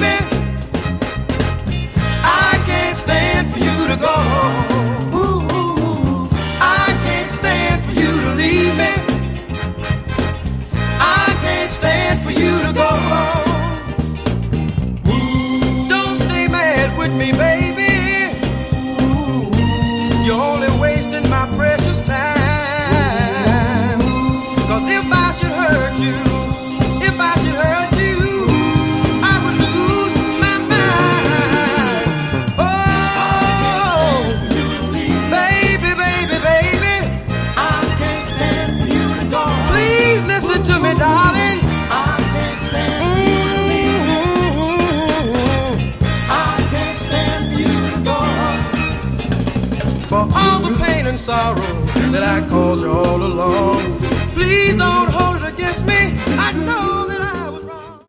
me. I can't stand for you to go. Ooh, I can't stand for you to leave me. I can't stand for you to go. Don't stay mad with me, baby. You're only wasting my precious time. 'Cause if I should hurt you, if I should hurt you, I would lose my mind. Oh, baby, baby, baby, I can't stand for you to go. please listen to me, darling. I can't stand for you to leave me. I can't stand for you to go. For all the pain and sorrow that I caused you all along, please don't hold it against me. I know